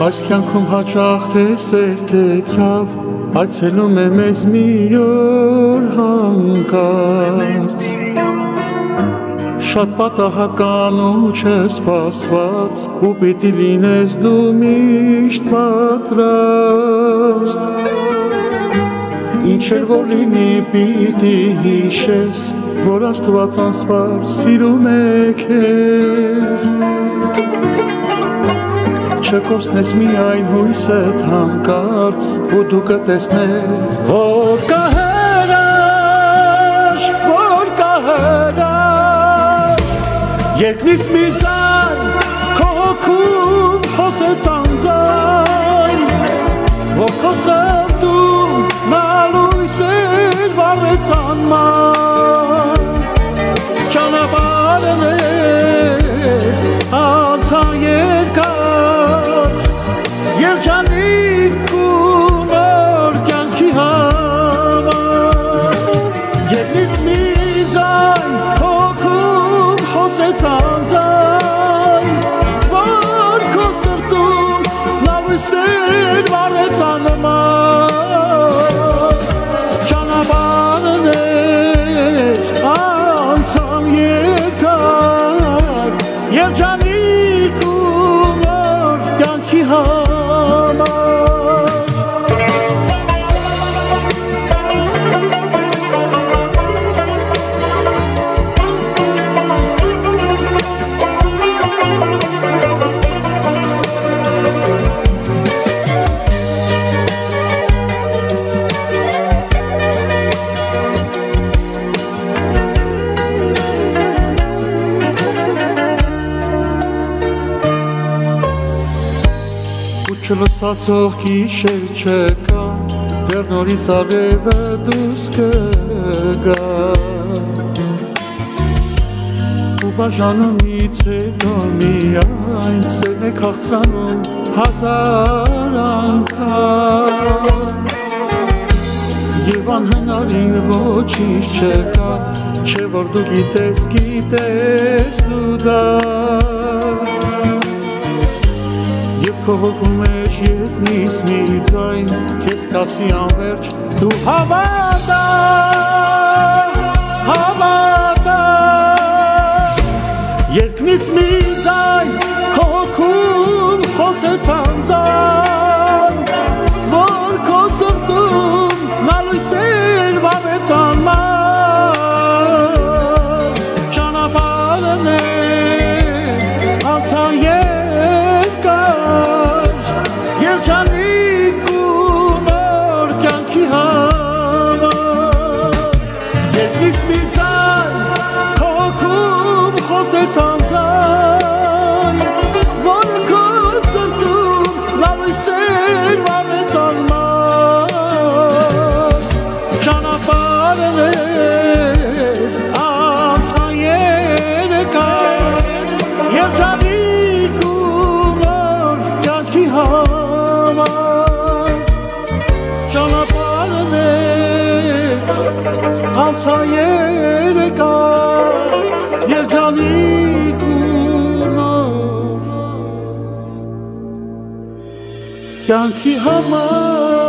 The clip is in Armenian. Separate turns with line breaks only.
Այս կյանքում հաճախ թե սերտեցավ այցելում է մեզ մի օր հանկարծ Շատ պատահական ու չսպասված ու պիտի լինես դու միշտ պատրաստ Ինչ էր որ լինի պիտի հիշես որ Աստված անսպար սիրում է քեզ Չկորցնես միայն հույսդ հանկարծ ու դու կտեսնես որ կա հրաշք որ կա հրաշք Երկնից մի ձայն քո հոգում խոսեց անձայն որ քո սրտում նա լույս էր վառեց անման Ճանապարհն է անցան երկար Երջանիկ ու նոր կյանքի համար Երկնից մի ձայն հոգում խոսեց անձայն որ քո սրտում նա լույս էր վառեց անման Ճանապարհն է անցան երկար Երջանիկ ու նոր կյանքի համար Չլսացող գիշեր չկա, դեռ նորից արևը դուրս կգա Ու բաժանումից հետո միայն սերն է քաղցրանում հազար անգամ Եվ անհնարին ոչինչ չկա, չէ որ դու գիտես դու դա Քո հոգու մեջ երկնից մի ձայն Քեզ կասի անվերջ դու հավատա Հավատա Երկնից մի ձայն Քո հոգում խոսեց անձայն Որ քո սրտում նա լույս էր վառեց անման Ճանապարհն է անցան Երջանիկ ու նոր կյանքի համար Երկնից մի ձայն քո հոգում խոսեց անձայն Որ քո սրտում նա լույս էր վառեց անման Ճանապարհն է անցան երկար Երջանիկ ու նոր կյանքի համար Ճանապարհն է անցան երկար Երջանիկ ու նոր կյանքի համար